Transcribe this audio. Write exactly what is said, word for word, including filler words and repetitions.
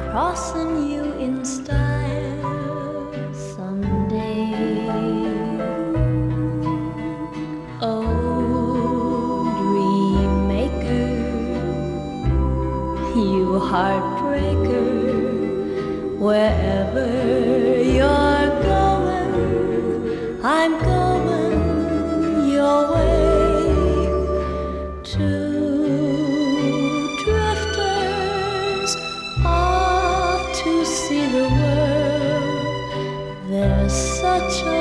crossing you in style someday. Oh, dream maker, you heartbreaker, wherever you're going, I'm going your way. Two drifters off to see the world. There's such a